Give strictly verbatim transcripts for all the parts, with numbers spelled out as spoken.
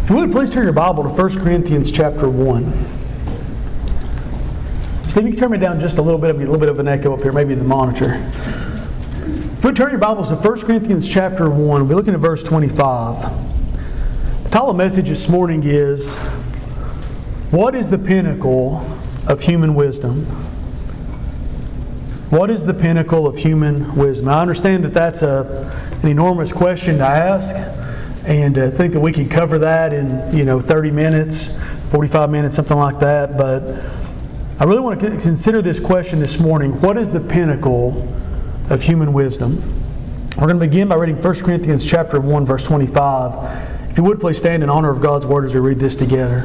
If you would, please turn your Bible to First Corinthians chapter one. Steve, you can turn me down just a little bit. I'll be a little bit of an echo up here, maybe the monitor. If you would turn your Bibles to First Corinthians chapter one, we'll be looking at verse twenty-five. The title of the message this morning is, What is the pinnacle of human wisdom? What is the pinnacle of human wisdom? I understand that that's a, an enormous question to ask, and I think that we can cover that in you know thirty minutes, forty-five minutes, something like that. But I really want to consider this question this morning. What is the pinnacle of human wisdom? We're going to begin by reading First Corinthians chapter one, verse twenty-five. If you would, please stand in honor of God's Word as we read this together.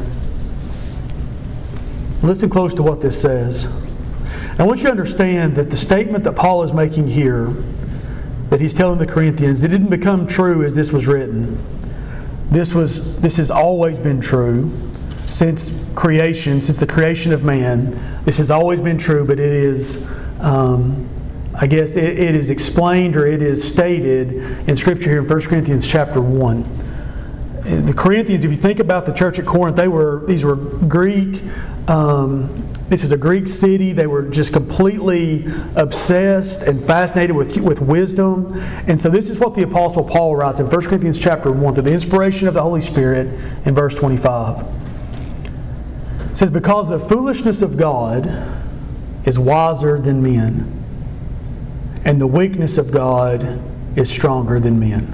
Listen close to what this says. I want you to understand that the statement that Paul is making here, that he's telling the Corinthians, it didn't become true as this was written. This was this has always been true since creation, since the creation of man. This has always been true, but it is, um, I guess, it, it is explained or it is stated in Scripture here in First Corinthians chapter one. The Corinthians, if you think about the church at Corinth, they were these were Greek. Um, this is a Greek city. They were just completely obsessed and fascinated with with wisdom. And so this is what the Apostle Paul writes in First Corinthians chapter one through the inspiration of the Holy Spirit in verse twenty-five. It says, "Because the foolishness of God is wiser than men, and the weakness of God is stronger than men."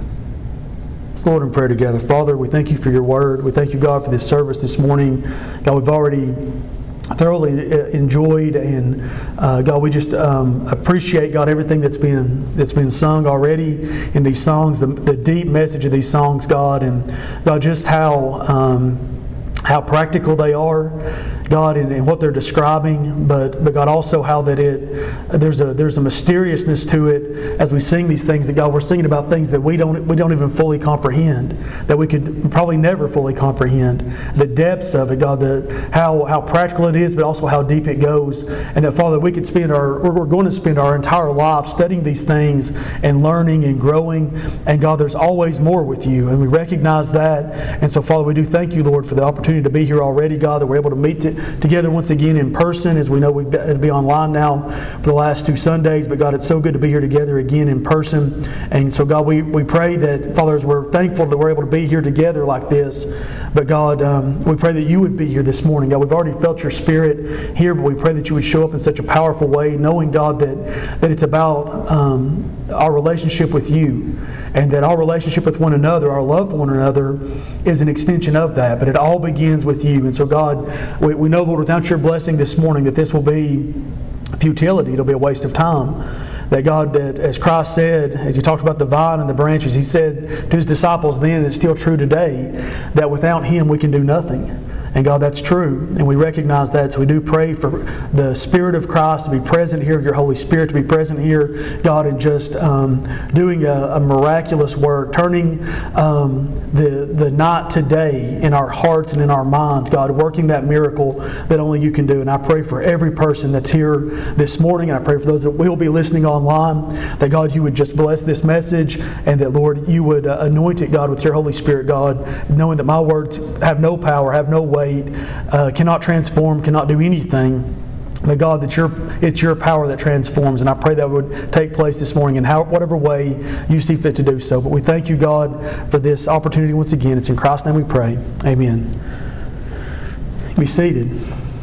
Let's Lord in prayer together. Father, we thank you for your word. We thank you, God, for this service this morning. God, we've already thoroughly enjoyed, and uh, God, we just um, appreciate, God, everything that's been that's been sung already in these songs, the, the deep message of these songs, God, and God, just how um, how practical they are, God, and, and what they're describing, but but God, also how that it there's a there's a mysteriousness to it as we sing these things. That God, we're singing about things that we don't we don't even fully comprehend, that we could probably never fully comprehend the depths of it, God, the how how practical it is, but also how deep it goes, and that Father, we could spend our we're going to spend our entire life studying these things and learning and growing, and God, there's always more with you, and we recognize that, and so Father, we do thank you, Lord, for the opportunity to be here already, God, that we're able to meet to, together once again in person, as we know we've got to be online now for the last two Sundays, but God, it's so good to be here together again in person. And so God, we, we pray that, Father, as we're thankful that we're able to be here together like this, but God, um, we pray that you would be here this morning. God, we've already felt your Spirit here, but we pray that you would show up in such a powerful way, knowing, God, that, that it's about um, our relationship with you, and that our relationship with one another, our love for one another, is an extension of that. But it all begins with you. And so, God, we, we know, Lord, without your blessing this morning, that this will be futility. It'll be a waste of time. That, God, that as Christ said, as He talked about the vine and the branches, He said to His disciples then, and it's still true today, that without Him we can do nothing. And God, that's true, and we recognize that. So we do pray for the Spirit of Christ to be present here, your Holy Spirit to be present here, God, and just um, doing a, a miraculous work, turning um, the the night to day in our hearts and in our minds, God, working that miracle that only you can do. And I pray for every person that's here this morning, and I pray for those that will be listening online, that, God, you would just bless this message, and that, Lord, you would uh, anoint it, God, with your Holy Spirit, God, knowing that my words have no power, have no weight, Uh, cannot transform, cannot do anything. But God, that your it's your power that transforms, and I pray that would take place this morning in how, whatever way you see fit to do so. But we thank you, God, for this opportunity once again. It's in Christ's name we pray. Amen. Be seated.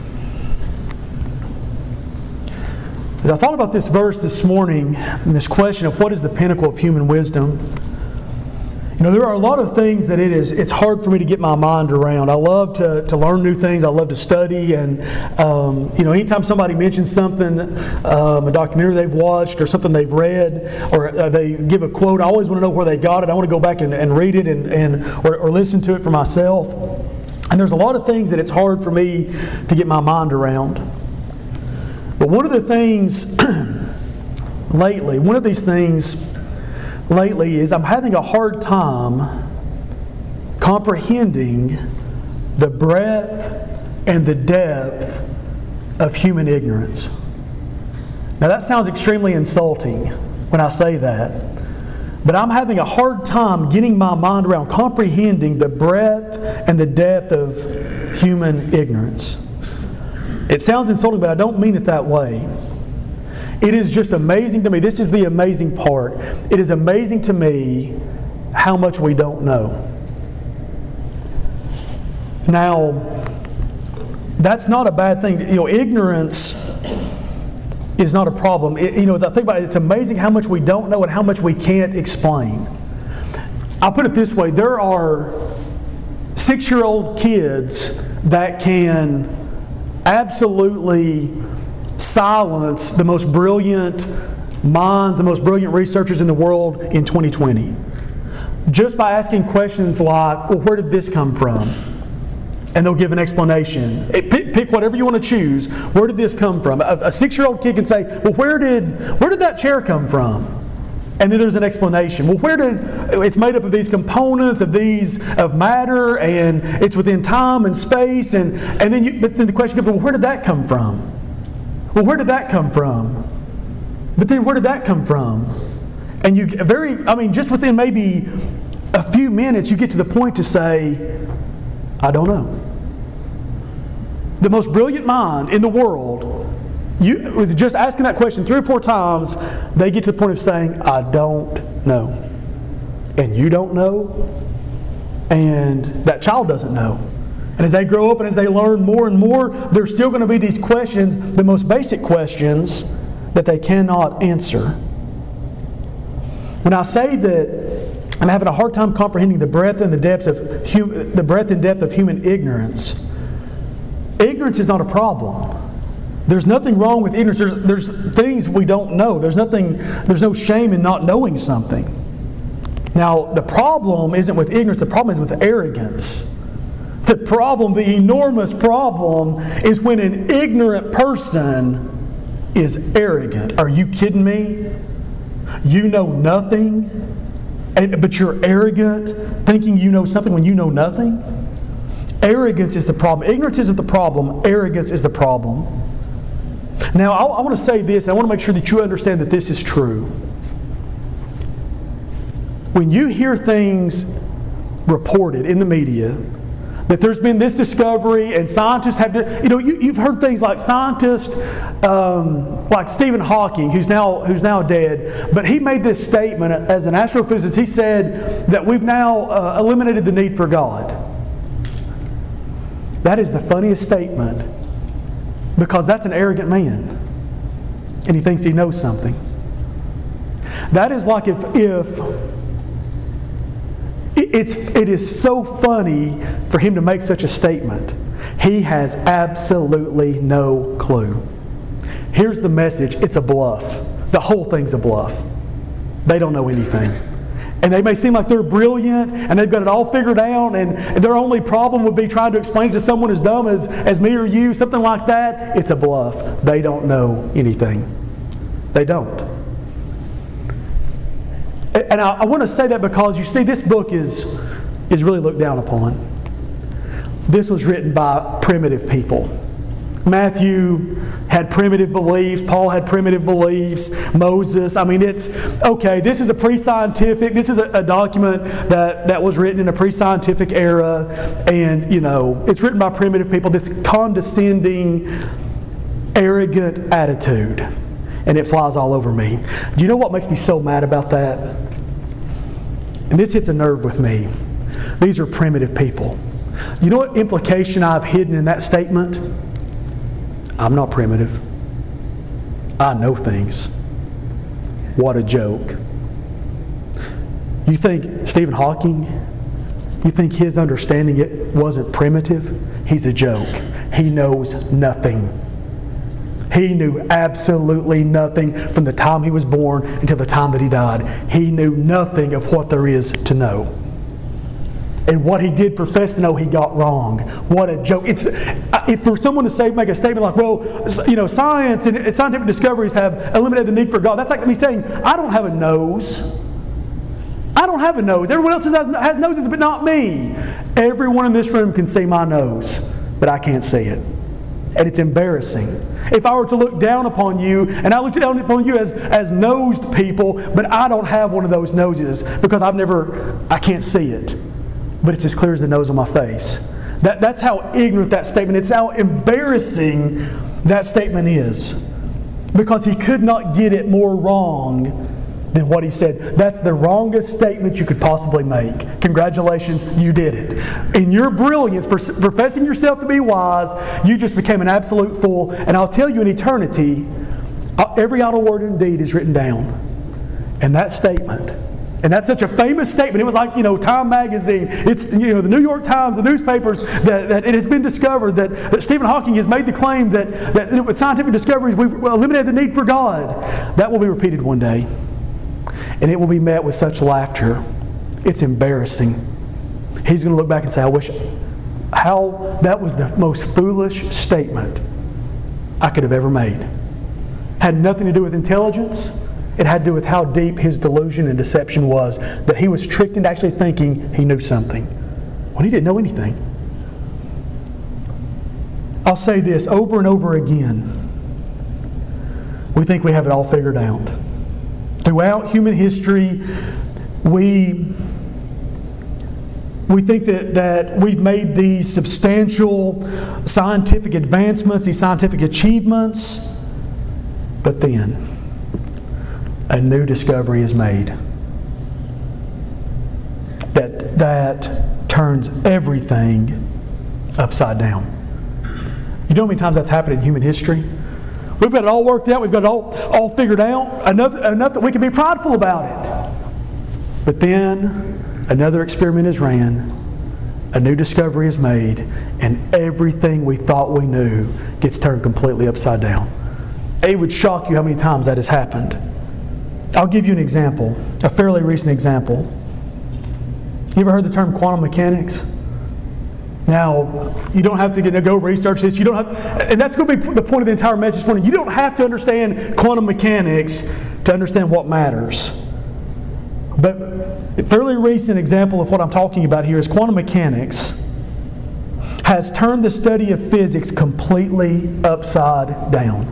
As I thought about this verse this morning, and this question of what is the pinnacle of human wisdom, you know, there are a lot of things that it is, it's hard for me to get my mind around. I love to, to learn new things. I love to study. And, um, you know, anytime somebody mentions something, um, a documentary they've watched or something they've read, or uh, they give a quote, I always want to know where they got it. I want to go back and, and read it and, and or, or listen to it for myself. And there's a lot of things that it's hard for me to get my mind around. But one of the things lately, one of these things lately is I'm having a hard time comprehending the breadth and the depth of human ignorance. Now that sounds extremely insulting when I say that, but I'm having a hard time getting my mind around comprehending the breadth and the depth of human ignorance. It sounds insulting, but I don't mean it that way. It is just amazing to me. This is the amazing part. It is amazing to me how much we don't know. Now, that's not a bad thing. You know, ignorance is not a problem. It, you know, as I think about it, it's amazing how much we don't know and how much we can't explain. I'll put it this way. There are six-year-old kids that can absolutely silence the most brilliant minds, the most brilliant researchers in the world in twenty twenty. Just by asking questions like, well, where did this come from? And they'll give an explanation. It, pick, pick whatever you want to choose. Where did this come from? A, a six-year-old kid can say, well, where did where did that chair come from? And then there's an explanation. Well, where did it's made up of these components, of these of matter, and it's within time and space, and and then you, but then the question comes, well, where did that come from? Well, where did that come from? But then where did that come from? And you very, I mean, just within maybe a few minutes, you get to the point to say, I don't know. The most brilliant mind in the world, you, with just asking that question three or four times, they get to the point of saying, I don't know. And you don't know, and that child doesn't know. And as they grow up and as they learn more and more, there's still going to be these questions, the most basic questions, that they cannot answer. When I say that I'm having a hard time comprehending the breadth and the depths of hum, the breadth and depth of human ignorance, ignorance is not a problem. There's nothing wrong with ignorance. There's, there's things we don't know. There's nothing. There's no shame in not knowing something. Now, the problem isn't with ignorance. The problem is with arrogance. The problem, the enormous problem, is when an ignorant person is arrogant. Are you kidding me? You know nothing, and, but you're arrogant, thinking you know something when you know nothing? Arrogance is the problem. Ignorance isn't the problem. Arrogance is the problem. Now, I, I want to say this. I want to make sure that you understand that this is true. When you hear things reported in the media, that there's been this discovery and scientists have, to, you know, you, you've heard things like scientists, um, like Stephen Hawking, who's now who's now dead, but he made this statement as an astrophysicist. He said that we've now uh, eliminated the need for God. That is the funniest statement, because that's an arrogant man, and he thinks he knows something. That is like if if. It's, it is so funny for him to make such a statement. He has absolutely no clue. Here's the message. It's a bluff. The whole thing's a bluff. They don't know anything. And they may seem like they're brilliant and they've got it all figured out, and their only problem would be trying to explain it to someone as dumb as, as me or you, something like that. It's a bluff. They don't know anything. They don't. And I, I want to say that because, you see, this book is, is really looked down upon. This was written by primitive people. Matthew had primitive beliefs. Paul had primitive beliefs. Moses. I mean, it's, okay, this is a pre-scientific, this is a, a document that, that was written in a pre-scientific era. And, you know, it's written by primitive people. This condescending, arrogant attitude. And it flies all over me. Do you know what makes me so mad about that? And this hits a nerve with me. These are primitive people. You know what implication I've hidden in that statement? I'm not primitive. I know things. What a joke. You think Stephen Hawking, you think his understanding it wasn't primitive? He's a joke. He knows nothing. He knew absolutely nothing from the time he was born until the time that he died. He knew nothing of what there is to know. And what he did profess to know, he got wrong. What a joke. It's, if for someone to say, make a statement like, well, you know, science and scientific discoveries have eliminated the need for God. That's like me saying, I don't have a nose. I don't have a nose. Everyone else has, has noses, but not me. Everyone in this room can see my nose, but I can't see it. And it's embarrassing. If I were to look down upon you, and I looked down upon you as, as nosed people, but I don't have one of those noses because I've never, I can't see it. But it's as clear as the nose on my face. That, that's how ignorant that statement is. It's how embarrassing that statement is. Because he could not get it more wrong than what he said. That's the wrongest statement you could possibly make. Congratulations, you did it. In your brilliance, professing yourself to be wise, you just became an absolute fool. And I'll tell you, in eternity, every idle word and deed is written down. And that statement, and that's such a famous statement. It was like, you know, Time Magazine. It's, you know, the New York Times, the newspapers, that, that it has been discovered that, that Stephen Hawking has made the claim that, that with scientific discoveries we've eliminated the need for God. That will be repeated one day. And it will be met with such laughter. It's embarrassing. He's going to look back and say, I wish, how that was the most foolish statement I could have ever made. Had nothing to do with intelligence. It had to do with how deep his delusion and deception was, that he was tricked into actually thinking he knew something when he didn't know anything. I'll say this over and over again. We think we have it all figured out. Throughout human history, we, we think that, that we've made these substantial scientific advancements, these scientific achievements, but then a new discovery is made that, that turns everything upside down. You know how many times that's happened in human history? We've got it all worked out. We've got it all, all figured out. Enough, enough that we can be prideful about it. But then another experiment is ran. A new discovery is made. And everything we thought we knew gets turned completely upside down. It would shock you how many times that has happened. I'll give you an example. A fairly recent example. You ever heard the term quantum mechanics? Now, you don't have to get, go research this. You don't have to, and that's going to be the point of the entire message this morning. You don't have to understand quantum mechanics to understand what matters. But a fairly recent example of what I'm talking about here is quantum mechanics has turned the study of physics completely upside down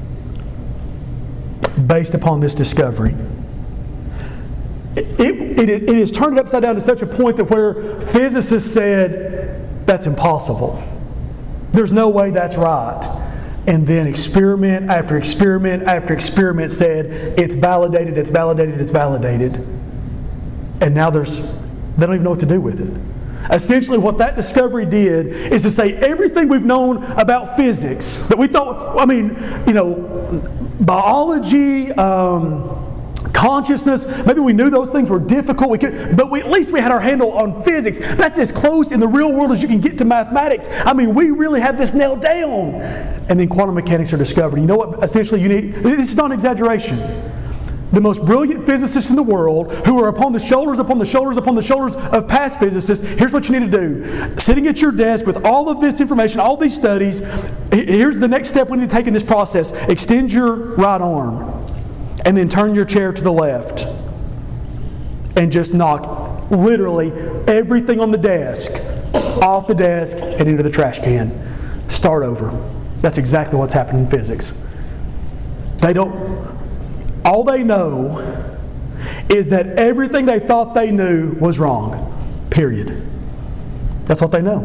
based upon this discovery. It, it, it, it has turned it upside down to such a point that where physicists said, that's impossible. There's no way that's right. And then experiment after experiment after experiment said, it's validated, it's validated, it's validated. And now there's, they don't even know what to do with it. Essentially what that discovery did is to say everything we've known about physics, that we thought, I mean, you know, biology, um, consciousness, maybe we knew those things were difficult, we could, but we, at least we had our handle on physics. That's as close in the real world as you can get to mathematics. I mean, we really have this nailed down. And then quantum mechanics are discovered. You know what essentially you need? This is not an exaggeration. The most brilliant physicists in the world, who are upon the shoulders, upon the shoulders, upon the shoulders of past physicists, here's what you need to do. Sitting at your desk with all of this information, all these studies, here's the next step we need to take in this process. Extend your right arm. And then turn your chair to the left and just knock literally everything on the desk off the desk and into the trash can. Start over. That's exactly what's happening in physics. They don't, all they know is that everything they thought they knew was wrong. Period. That's what they know.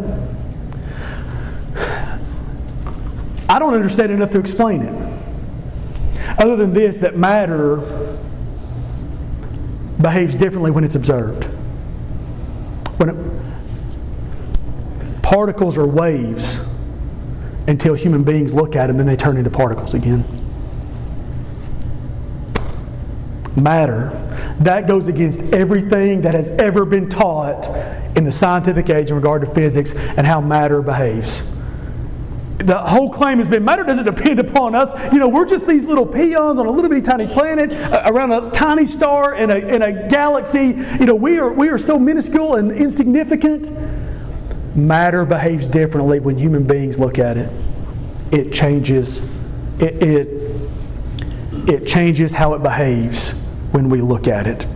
I don't understand enough to explain it. Other than this, that matter behaves differently when it's observed. When it, particles are waves until human beings look at them, then they turn into particles again. Matter, that goes against everything that has ever been taught in the scientific age in regard to physics and how matter behaves. The whole claim has been, matter doesn't depend upon us. You know, we're just these little peons on a little bitty tiny planet uh, around a tiny star in a, in a galaxy. You know, we are, we are so minuscule and insignificant. Matter behaves differently when human beings look at it. It changes, it, it, it changes how it behaves when we look at it.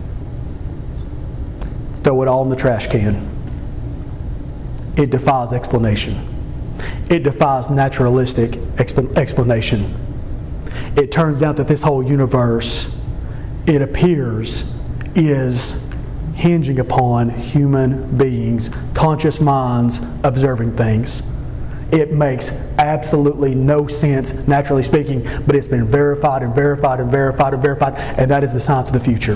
Throw it all in the trash can. It defies explanation. it defies naturalistic expl- explanation. It turns out that this whole universe, it appears, is hinging upon human beings, conscious minds observing things. It makes absolutely no sense, naturally speaking, but it's been verified and verified and verified and verified, and that is the science of the future.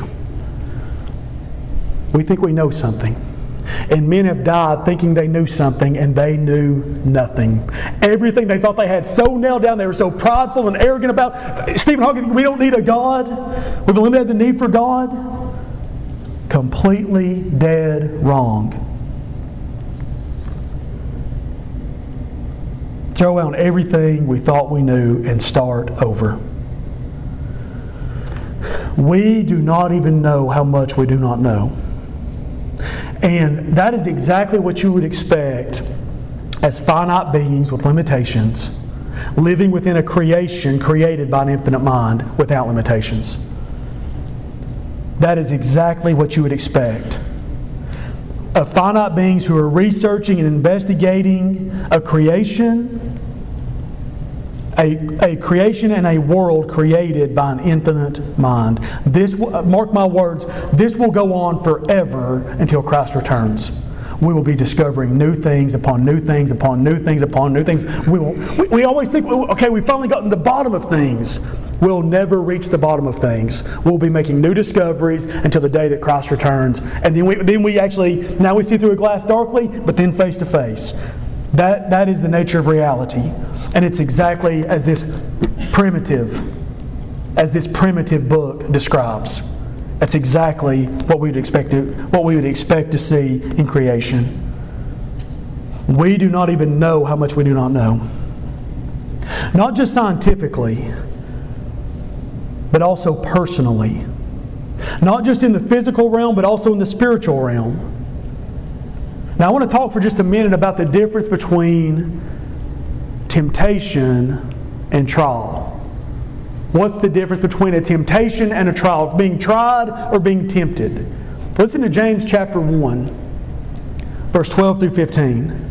We think we know something. And men have died thinking they knew something, and they knew nothing. Everything they thought they had so nailed down, they were so prideful and arrogant about. Stephen Hawking, we don't need a God. We've eliminated the need for God. Completely dead wrong. Throw out everything we thought we knew and start over. We do not even know how much we do not know. And that is exactly what you would expect as finite beings with limitations, living within a creation created by an infinite mind without limitations. That is exactly what you would expect. Of finite beings who are researching and investigating a creation, a, a creation and a world created by an infinite mind. This, mark my words, this will go on forever until Christ returns. We will be discovering new things upon new things upon new things upon new things. We, will, we, we always think, okay, we've finally gotten to the bottom of things. We'll never reach the bottom of things. We'll be making new discoveries until the day that Christ returns. And then we, then we actually, now we see through a glass darkly, but then face to face. That, that is the nature of reality. And it's exactly as this primitive, as this primitive book describes. That's exactly what we would expect to, what we would expect to see in creation. We do not even know how much we do not know. Not just scientifically, but also personally. Not just in the physical realm, but also in the spiritual realm. Now I want to talk for just a minute about the difference between temptation and trial. What's the difference between a temptation and a trial? Being tried or being tempted? Listen to James chapter one, verse twelve through fifteen.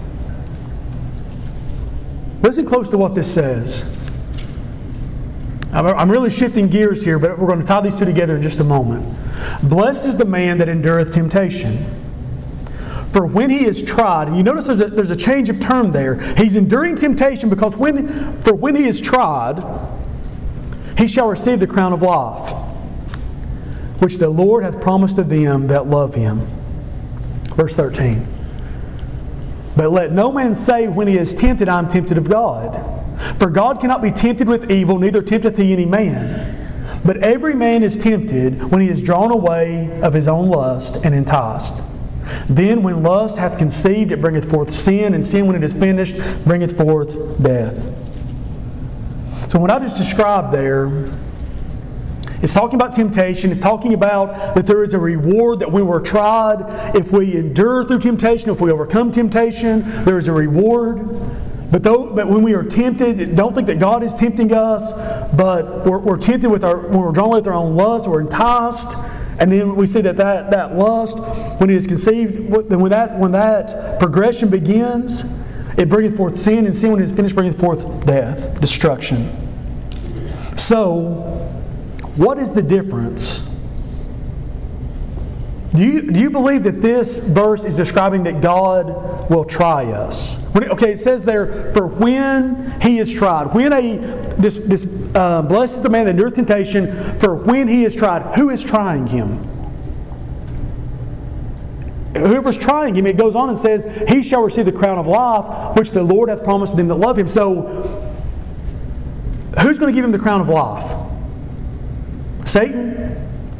Listen close to what this says. I'm really shifting gears here, but we're going to tie these two together in just a moment. Blessed is the man that endureth temptation. For when he is tried, and you notice there's a, there's a change of term there. He's enduring temptation because when, for when he is tried, he shall receive the crown of life, which the Lord hath promised to them that love him. Verse thirteen. But let no man say when he is tempted, I am tempted of God. For God cannot be tempted with evil, neither tempteth he any man. But every man is tempted when he is drawn away of his own lust and enticed. Then when lust hath conceived, it bringeth forth sin, and sin when it is finished, bringeth forth death. So what I just described there, it's talking about temptation. It's talking about that there is a reward, that when we're tried, if we endure through temptation, if we overcome temptation, there is a reward. But though, but when we are tempted, don't think that God is tempting us, but we're, we're tempted with our, when we're drawn away with our own lust, we're enticed, and then we see that that, that lust, when it is conceived, when that, when that progression begins, it bringeth forth sin, and sin when it is finished bringeth forth death, destruction. So, what is the difference? Do you, do you believe that this verse is describing that God will try us? When it, okay, it says there, for when he is tried. When a this this uh, blessed is the man that endureth temptation, for when he is tried. Who is trying him? Whoever's trying him, it goes on and says, he shall receive the crown of life, which the Lord hath promised to them that love him. So, who's going to give him the crown of life? Satan?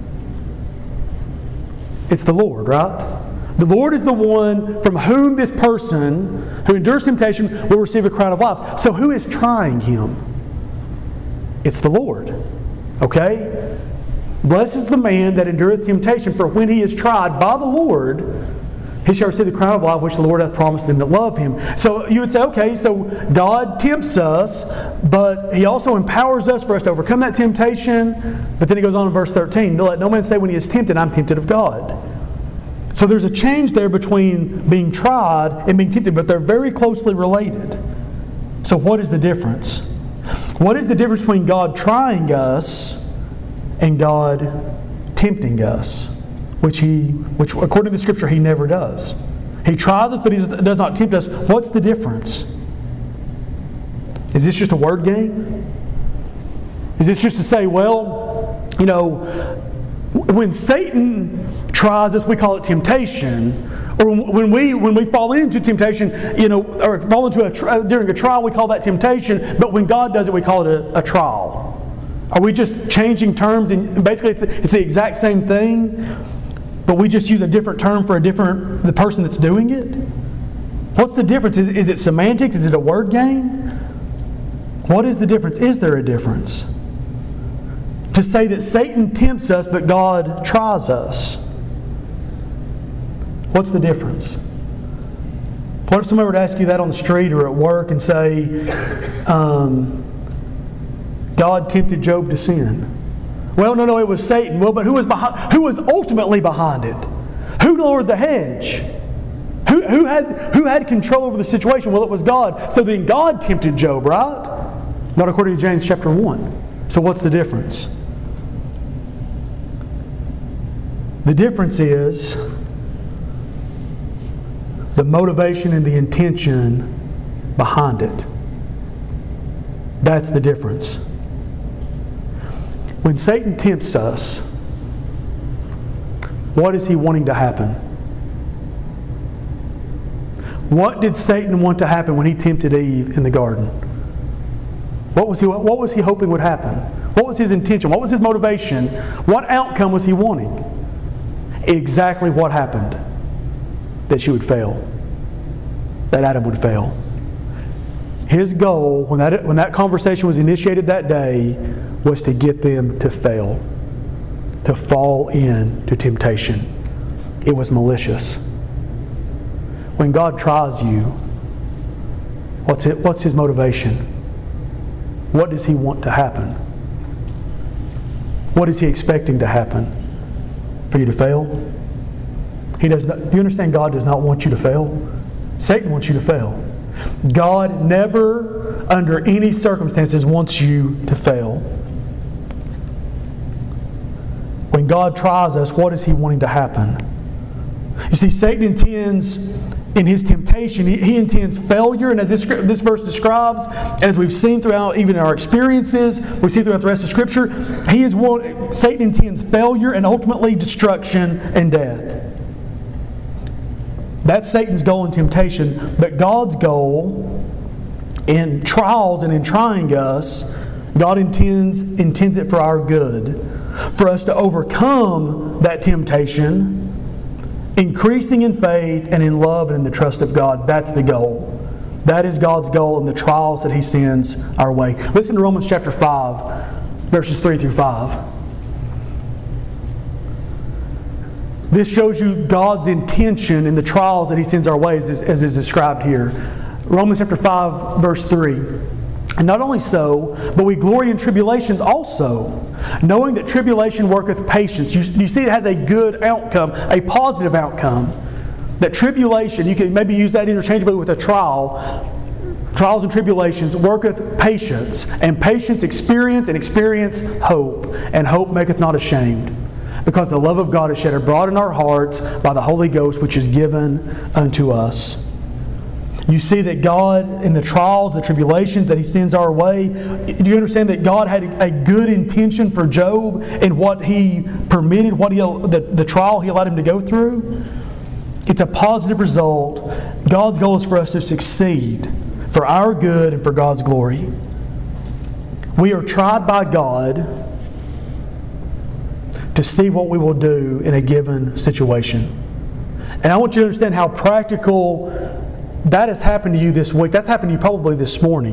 It's the Lord, right? The Lord is the one from whom this person who endures temptation will receive a crown of life. So who is trying him? It's the Lord. Okay? Blessed is the man that endureth temptation, for when he is tried by the Lord, he shall receive the crown of life which the Lord hath promised them that love him. So you would say, okay, so God tempts us, but he also empowers us for us to overcome that temptation. But then he goes on in verse thirteen, let no man say when he is tempted, I'm tempted of God. So there's a change there between being tried and being tempted, but they're very closely related. So what is the difference? What is the difference between God trying us and God tempting us? Which He, which according to the Scripture, He never does. He tries us, but He does not tempt us. What's the difference? Is this just a word game? Is this just to say, well, you know, when Satan tries us, we call it temptation. Or when we when we fall into temptation, you know, or fall into a tri- during a trial, we call that temptation. But when God does it, we call it a, a trial. Are we just changing terms? And basically, it's, it's the exact same thing, but we just use a different term for a different the person that's doing it. What's the difference? Is, is it semantics? Is it a word game? What is the difference? Is there a difference? To say that Satan tempts us, but God tries us. What's the difference? What if somebody were to ask you that on the street or at work and say, um, God tempted Job to sin? Well, no, no, it was Satan. Well, but who was behind? Who was ultimately behind it? Who lowered the hedge? Who, who had who had control over the situation? Well, it was God. So then God tempted Job, right? Not according to James chapter one. So what's the difference? The difference is the motivation and the intention behind it. That's the difference. When Satan tempts us, what is he wanting to happen? What did Satan want to happen when he tempted Eve in the garden? What was he, what was he hoping would happen? What was his intention? What was his motivation? What outcome was he wanting? Exactly what happened. That she would fail. That Adam would fail. His goal, when that, when that conversation was initiated that day, was to get them to fail. To fall into temptation. It was malicious. When God tries you, what's it, what's His motivation? What does He want to happen? What is He expecting to happen? For you to fail? He does not, do you understand God does not want you to fail? Satan wants you to fail. God never, under any circumstances, wants you to fail. When God tries us, what is He wanting to happen? You see, Satan intends, in his temptation, he, he intends failure, and as this, this verse describes, and as we've seen throughout even our experiences, we see throughout the rest of Scripture, he is one, Satan intends failure and ultimately destruction and death. That's Satan's goal in temptation, but God's goal in trials and in trying us, God intends, intends it for our good. For us to overcome that temptation, increasing in faith and in love and in the trust of God. That's the goal. That is God's goal in the trials that He sends our way. Listen to Romans chapter five, verses three through five. This shows you God's intention in the trials that He sends our way, as, as is described here. Romans chapter five, verse three. And not only so, but we glory in tribulations also, knowing that tribulation worketh patience. You, you see it has a good outcome, a positive outcome. That tribulation, you can maybe use that interchangeably with a trial. Trials and tribulations worketh patience, and patience experience, and experience hope. And hope maketh not ashamed, because the love of God is shed abroad in our hearts by the Holy Ghost, which is given unto us. You see that God, in the trials, the tribulations that He sends our way, do you understand that God had a good intention for Job in what He permitted, what he, the, the trial He allowed him to go through? It's a positive result. God's goal is for us to succeed, for our good and for God's glory. We are tried by God to see what we will do in a given situation. And I want you to understand how practical that has happened to you this week. That's happened to you probably this morning.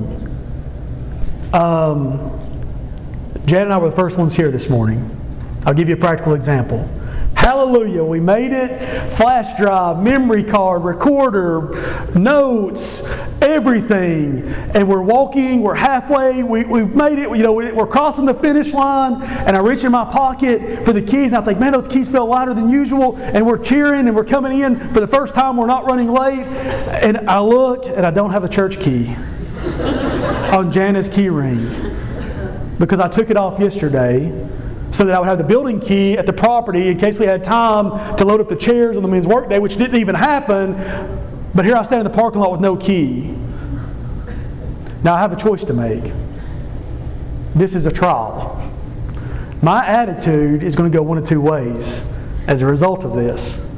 Um, Jan and I were the first ones here this morning. I'll give you a practical example. Hallelujah, we made it. Flash drive, memory card, recorder, notes, everything. And we're walking, we're halfway, we, we've made it, you know, we're crossing the finish line, and I reach in my pocket for the keys, and I think, man, those keys feel lighter than usual, and we're cheering, and we're coming in for the first time, we're not running late, and I look, and I don't have a church key on Jana's key ring, because I took it off yesterday, so that I would have the building key at the property in case we had time to load up the chairs on the men's work day, which didn't even happen. But here I stand in the parking lot with no key. Now I have a choice to make. This is a trial. My attitude is going to go one of two ways as a result of this.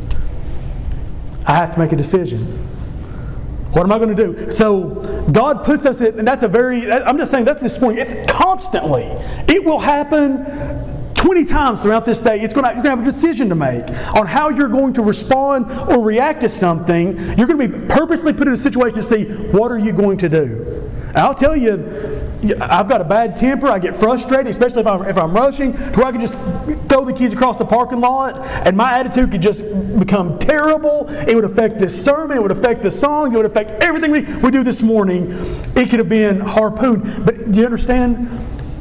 I have to make a decision. What am I going to do? So God puts us in, and that's a very, I'm just saying that's this morning. It's constantly. It will happen twenty times throughout this day. It's going to, you're going to have a decision to make on how you're going to respond or react to something. You're going to be purposely put in a situation to see, what are you going to do? And I'll tell you, I've got a bad temper. I get frustrated, especially if I'm, if I'm rushing, to where I can just throw the keys across the parking lot, and my attitude could just become terrible. It would affect this sermon. It would affect the song. It would affect everything we, we do this morning. It could have been harpooned. But do you understand?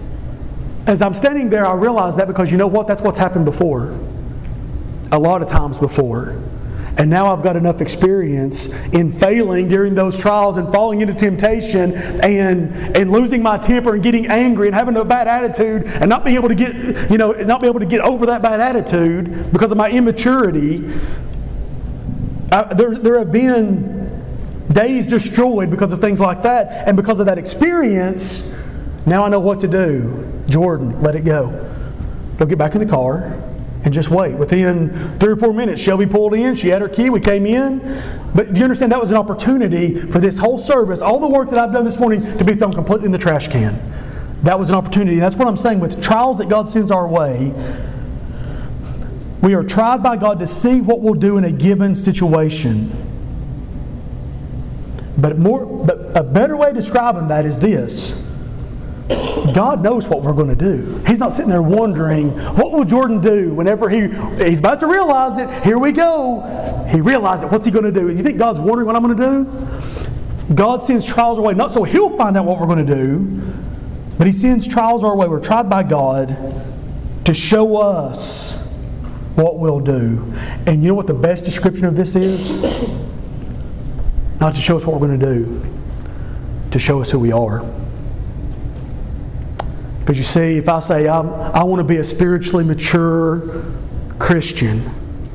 As I'm standing there, I realize that because you know what? That's what's happened before. A lot of times before. And now I've got enough experience in failing during those trials and falling into temptation and, and losing my temper and getting angry and having a bad attitude and not being able to get, you know, not be able to get over that bad attitude because of my immaturity. I, there, there have been days destroyed because of things like that, and because of that experience, now I know what to do. Jordan, let it go. Go get back in the car and just wait. Within three or four minutes, Shelby pulled in. She had her key. We came in. But do you understand that was an opportunity for this whole service, all the work that I've done this morning, to be thrown completely in the trash can. That was an opportunity. That's what I'm saying. With trials that God sends our way, we are tried by God to see what we'll do in a given situation. But more, but a better way of describing that is this. God knows what we're going to do. He's not sitting there wondering, what will Jordan do whenever he, he's about to realize it. Here we go. He realized it. What's he going to do? You think God's wondering what I'm going to do? God sends trials our way, not so He'll find out what we're going to do, but He sends trials our way. We're tried by God to show us what we'll do. And you know what the best description of this is? Not to show us what we're going to do, to show us who we are. Because you see, if I say I'm, I want to be a spiritually mature Christian,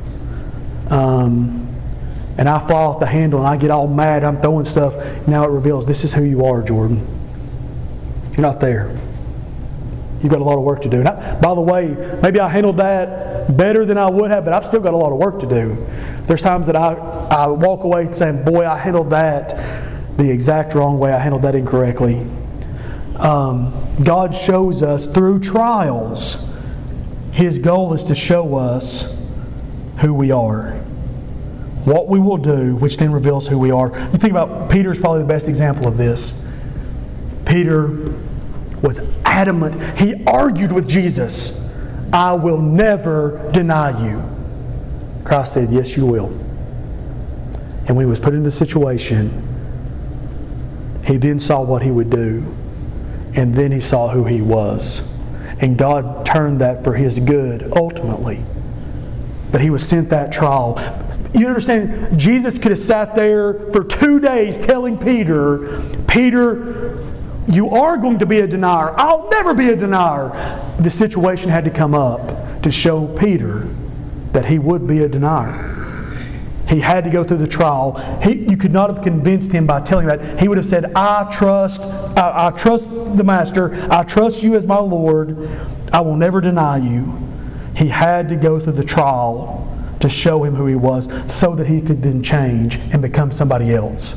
um, and I fall off the handle and I get all mad, I'm throwing stuff, now it reveals this is who you are, Jordan. You're not there. You've got a lot of work to do. And I, by the way, maybe I handled that better than I would have, but I've still got a lot of work to do. There's times that I, I walk away saying, boy, I handled that the exact wrong way. I handled that incorrectly. Um, God shows us through trials. His goal is to show us who we are, what we will do, which then reveals who we are. You think about Peter's probably the best example of this. Peter was adamant. He argued with Jesus. I will never deny you. Christ said, yes, you will. And when he was put in the situation, he then saw what he would do. And then he saw who he was. And God turned that for his good, ultimately. But he was sent that trial. You understand, Jesus could have sat there for two days telling Peter, Peter, you are going to be a denier. I'll never be a denier. The situation had to come up to show Peter that he would be a denier. He had to go through the trial. He, you could not have convinced him by telling that. He would have said, I trust, I, I trust the Master. I trust you as my Lord. I will never deny you. He had to go through the trial to show him who he was so that he could then change and become somebody else.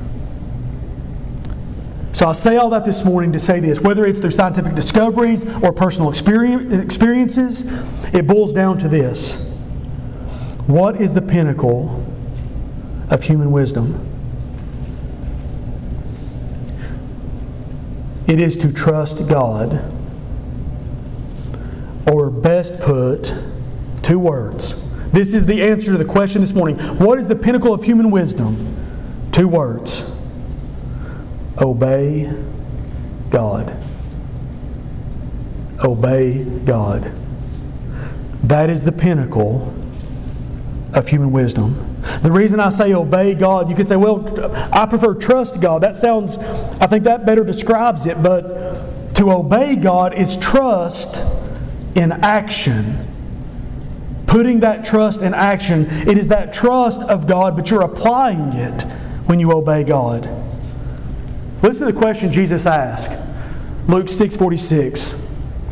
So I say all that this morning to say this. Whether it's through scientific discoveries or personal experiences, it boils down to this. What is the pinnacle of human wisdom? It is to trust God. Or best put, two words. This is the answer to the question this morning. What is the pinnacle of human wisdom? Two words. Obey God. Obey God. That is the pinnacle of human wisdom. The reason I say obey God, you could say, well, I prefer trust God. That sounds, I think that better describes it. But to obey God is trust in action. Putting that trust in action. It is that trust of God, but you're applying it when you obey God. Listen to the question Jesus asked. Luke six forty-six.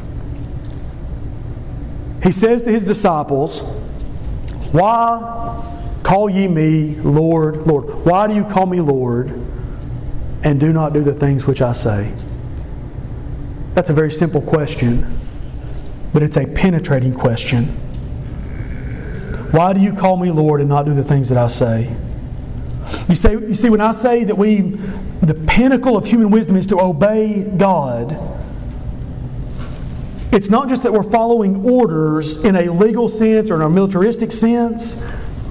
He says to His disciples, "Why call ye me Lord, Lord? Why do you call me Lord and do not do the things which I say?" That's a very simple question, but it's a penetrating question. Why do you call me Lord and not do the things that I say? You say, you see, when I say that we, the pinnacle of human wisdom is to obey God, it's not just that we're following orders in a legal sense or in a militaristic sense.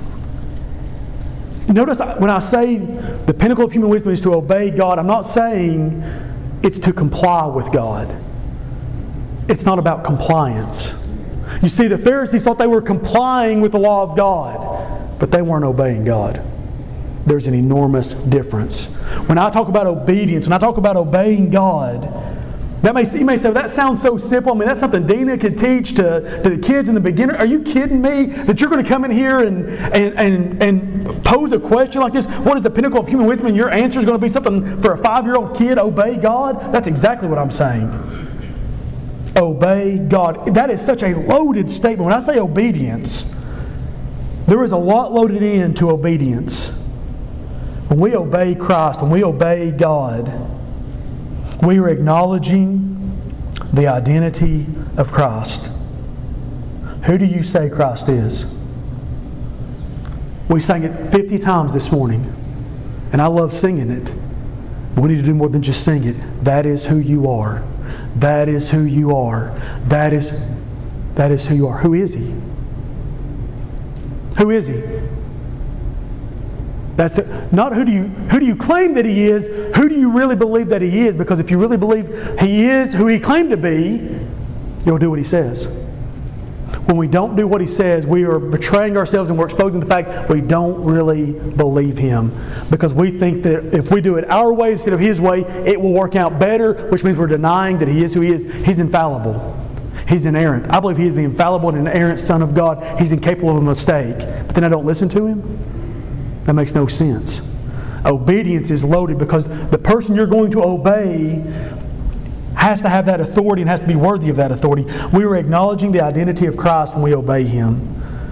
Notice when I say the pinnacle of human wisdom is to obey God, I'm not saying it's to comply with God. It's not about compliance. You see, the Pharisees thought they were complying with the law of God, but they weren't obeying God. There's an enormous difference. When I talk about obedience, when I talk about obeying God, that may, you may say, well, that sounds so simple. I mean, that's something Dina could teach to, to the kids in the beginner. Are you kidding me? That you're going to come in here and, and, and, and pose a question like this? What is the pinnacle of human wisdom? And your answer is going to be something for a five-year-old kid, obey God? That's exactly what I'm saying. Obey God. That is such a loaded statement. When I say obedience, there is a lot loaded into obedience. When we obey Christ, when we obey God, we are acknowledging the identity of Christ. Who do you say Christ is? We sang it fifty times this morning, and I love singing it. We need to do more than just sing it. That is who you are. That is who you are. That is, that is who you are. Who is He? Who is He? That's the, not who do you who do you claim that He is, who do you really believe that He is? Because if you really believe He is who He claimed to be, you'll do what He says. When we don't do what He says, we are betraying ourselves and we're exposing the fact we don't really believe Him. Because we think that if we do it our way instead of His way, it will work out better, which means we're denying that He is who He is. He's infallible. He's inerrant. I believe He is the infallible and inerrant Son of God. He's incapable of a mistake. But then I don't listen to Him? That makes no sense. Obedience is loaded because the person you're going to obey has to have that authority and has to be worthy of that authority. We are acknowledging the identity of Christ when we obey Him.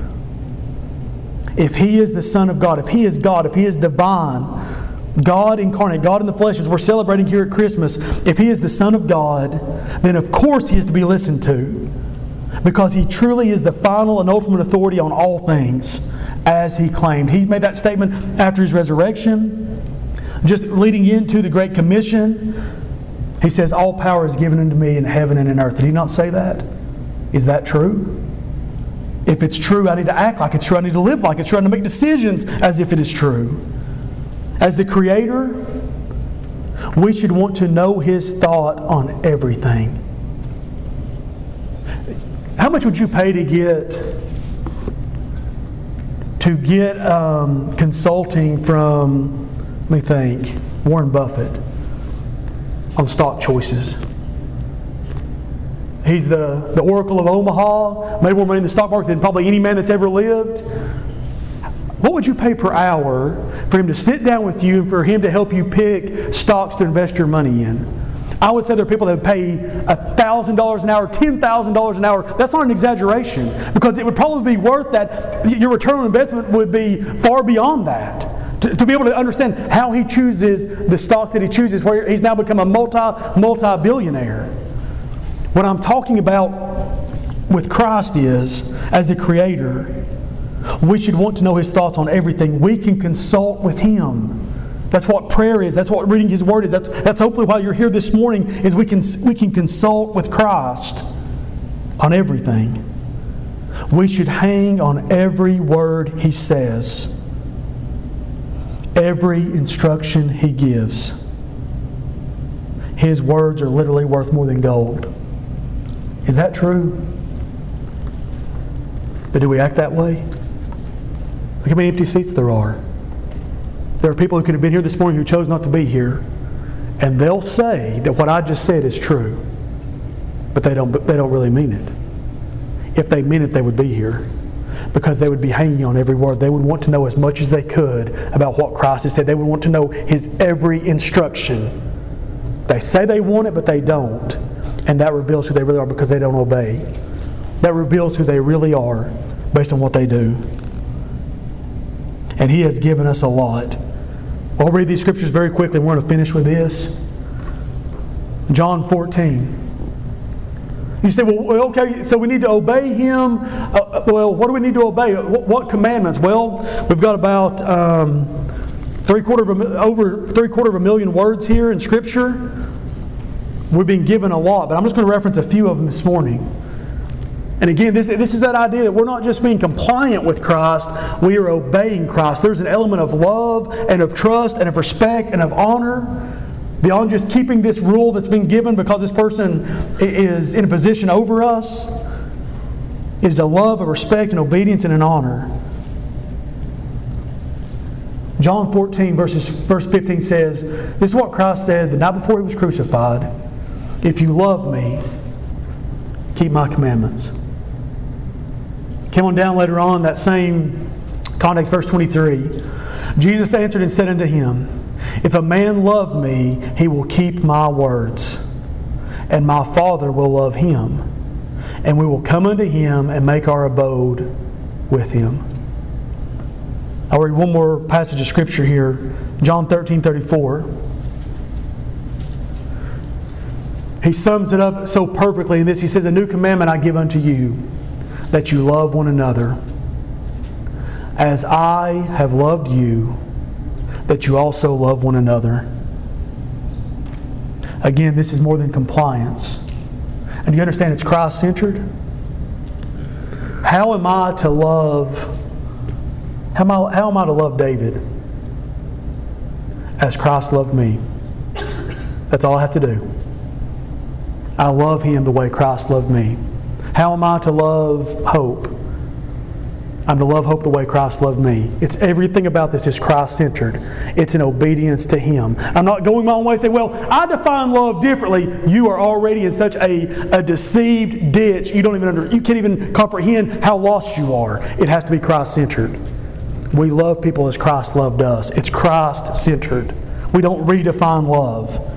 If He is the Son of God, if He is God, if He is divine, God incarnate, God in the flesh, as we're celebrating here at Christmas, if He is the Son of God, then of course He is to be listened to. Because He truly is the final and ultimate authority on all things, as He claimed. He made that statement after His resurrection, just leading into the Great Commission. He says, all power is given unto me in heaven and in earth. Did He not say that? Is that true? If it's true, I need to act like it's true. I need to live like it's true. I need to make decisions as if it is true. As the Creator, we should want to know His thought on everything. How much would you pay to get to get um, consulting from, let me think, Warren Buffett on stock choices? He's the, the Oracle of Omaha, made more money in the stock market than probably any man that's ever lived. What would you pay per hour for him to sit down with you and for him to help you pick stocks to invest your money in? I would say there are people that would pay one thousand dollars an hour, ten thousand dollars an hour. That's not an exaggeration, because it would probably be worth that. Your return on investment would be far beyond that. To, to be able to understand how he chooses the stocks that he chooses, where he's now become a multi, multi-billionaire. What I'm talking about with Christ is, as the Creator, we should want to know His thoughts on everything. We can consult with Him. That's what prayer is. That's what reading His Word is. That's, that's hopefully why you're here this morning, is we can, we can consult with Christ on everything. We should hang on every word He says, every instruction He gives. His words are literally worth more than gold. Is that true? But do we act that way? Look how many empty seats there are. There are people who could have been here this morning who chose not to be here, and they'll say that what I just said is true, but they don't, they don't really mean it. If they meant it, they would be here, because they would be hanging on every word. They would want to know as much as they could about what Christ has said. They would want to know His every instruction. They say they want it, but they don't. And that reveals who they really are, because they don't obey. That reveals who they really are based on what they do. And He has given us a lot. I'll read these scriptures very quickly, and we're going to finish with this. John fourteen. You say, well, okay, so we need to obey Him. Uh, well, what do we need to obey? What, what commandments? Well, we've got about um, three quarter of a, over three quarter of a million words here in Scripture. We've been given a lot, but I'm just going to reference a few of them this morning. And again, this, this is that idea that we're not just being compliant with Christ, we are obeying Christ. There's an element of love and of trust and of respect and of honor beyond just keeping this rule that's been given because this person is in a position over us. It is a love, a respect, an obedience, and an honor. John fourteen, verses, verse fifteen says, this is what Christ said the night before He was crucified. If you love me, keep my commandments. Came on down later on, that same context, verse twenty-three. Jesus answered and said unto him, if a man love me, he will keep my words, and my Father will love him, and we will come unto him and make our abode with him. I'll read one more passage of Scripture here. John thirteen thirty-four. He sums it up so perfectly in this. He says, a new commandment I give unto you, that you love one another. As I have loved you, that you also love one another. Again, this is more than compliance. And do you understand it's Christ-centered? How am I to love, how am I, how am I to love David? As Christ loved me. That's all I have to do. I love him the way Christ loved me. How am I to love Hope? I'm to love Hope the way Christ loved me. It's everything about this is Christ-centered. It's an obedience to Him. I'm not going my own way saying, well, I define love differently. You are already in such a, a deceived ditch. You don't even under, you can't even comprehend how lost you are. It has to be Christ-centered. We love people as Christ loved us. It's Christ-centered. We don't redefine love.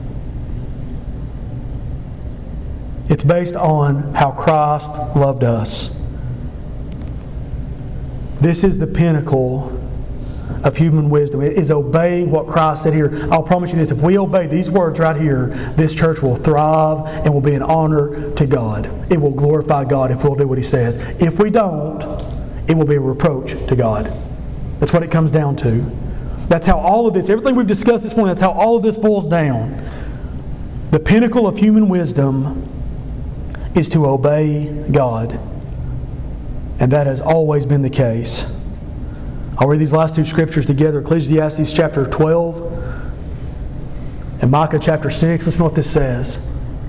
It's based on how Christ loved us. This is the pinnacle of human wisdom. It is obeying what Christ said here. I'll promise you this, if we obey these words right here, this church will thrive and will be an honor to God. It will glorify God if we'll do what He says. If we don't, it will be a reproach to God. That's what it comes down to. That's how all of this, everything we've discussed this morning, that's how all of this boils down. The pinnacle of human wisdom is to obey God. And that has always been the case. I'll read these last two scriptures together. Ecclesiastes chapter twelve and Micah chapter six. Listen to what this says.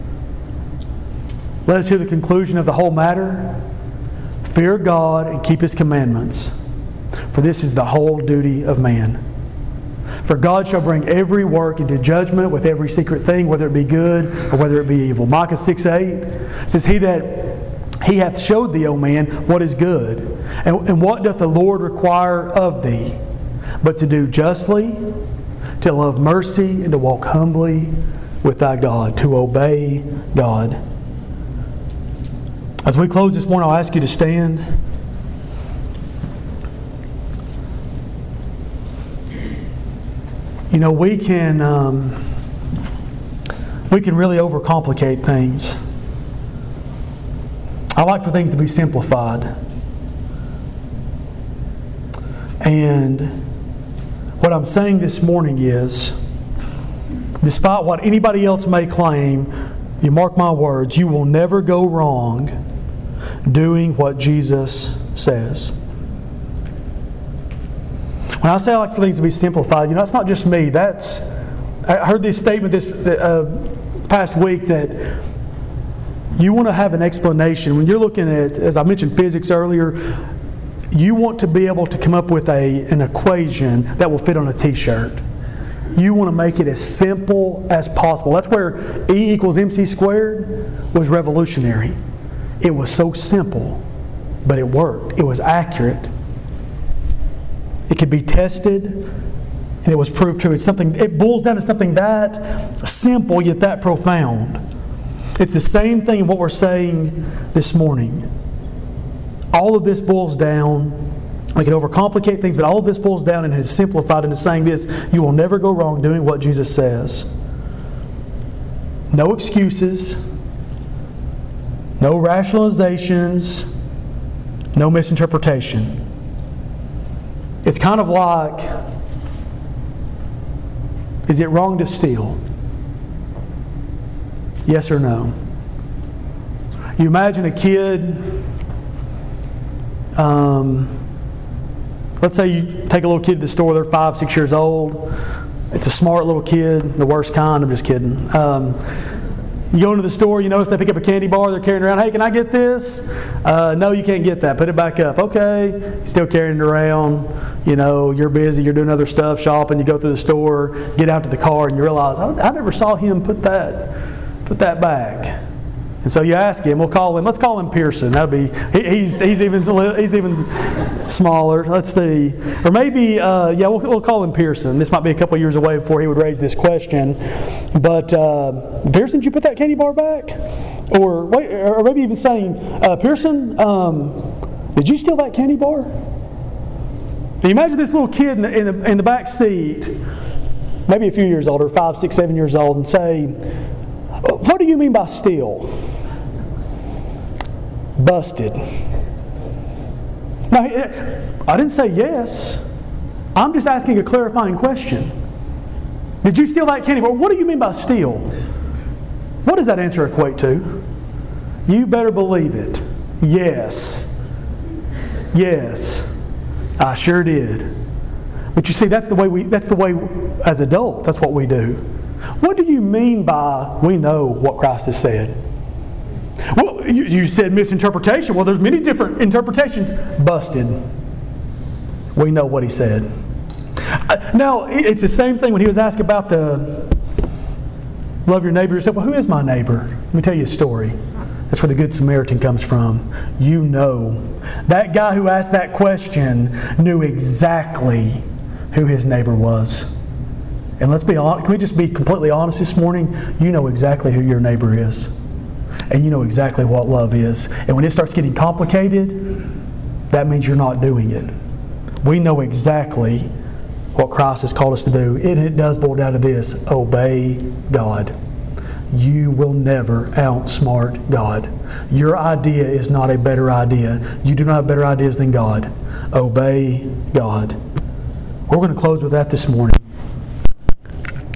Let us hear the conclusion of the whole matter. Fear God and keep His commandments, for this is the whole duty of man. For God shall bring every work into judgment with every secret thing, whether it be good or whether it be evil. Micah six eight says, He that He hath showed thee, O man, what is good. And, and what doth the Lord require of thee? But to do justly, to love mercy, and to walk humbly with thy God, to obey God. As we close this morning, I'll ask you to stand. You know, we can um, we can really overcomplicate things. I like for things to be simplified. And what I'm saying this morning is, despite what anybody else may claim, you mark my words, you will never go wrong doing what Jesus says. When I say I like for things to be simplified, you know, it's not just me. That's I heard this statement this uh, past week that you want to have an explanation. When you're looking at, as I mentioned physics earlier, you want to be able to come up with a, an equation that will fit on a t-shirt. You want to make it as simple as possible. That's where E equals mc squared was revolutionary. It was so simple, but it worked. It was accurate. It could be tested, and it was proved true. It's something. It boils down to something that simple yet that profound. It's the same thing in what we're saying this morning. All of this boils down, we can overcomplicate things, but all of this boils down and is simplified into saying this: you will never go wrong doing what Jesus says. No excuses, no rationalizations, no misinterpretation. It's kind of like, is it wrong to steal? Yes or no? You imagine a kid, um, let's say you take a little kid to the store, they're five, six years old. It's a smart little kid, the worst kind, I'm just kidding. Um, you go into the store, you notice they pick up a candy bar they're carrying around. Hey, can I get this? Uh, no, you can't get that. Put it back up. Okay, still carrying it around. You know, you're busy, you're doing other stuff, shopping, you go through the store, get out to the car, and you realize, I, I never saw him put that Put that back. And so you ask him, we'll call him, let's call him Pearson. That'll be, he, he's, he's, even, he's even smaller. Let's see. Or maybe, uh, yeah, we'll, we'll call him Pearson. This might be a couple of years away before he would raise this question. But, uh, Pearson, did you put that candy bar back? Or, wait, or maybe even saying, uh, Pearson, um, did you steal that candy bar? Now imagine this little kid in the, in the, in the back seat, maybe a few years older, five, six, seven years old, and say, what do you mean by steal? Busted. Now, I didn't say yes. I'm just asking a clarifying question. Did you steal that candy bar? What do you mean by steal? What does that answer equate to? You better believe it. Yes. Yes. I sure did. But you see, that's the way we, that's the way as adults, that's what we do. What do you mean by we know what Christ has said? Well, you, you said misinterpretation. Well, there's many different interpretations. Busted. We know what he said. Uh, now, it's the same thing when he was asked about the love your neighbor yourself. Well, who is my neighbor? Let me tell you a story. That's where the Good Samaritan comes from. You know. That guy who asked that question knew exactly who his neighbor was. And let's be honest, can we just be completely honest this morning? You know exactly who your neighbor is. And you know exactly what love is. And when it starts getting complicated, that means you're not doing it. We know exactly what Christ has called us to do. And it does boil down to this: obey God. You will never outsmart God. Your idea is not a better idea. You do not have better ideas than God. Obey God. We're going to close with that this morning.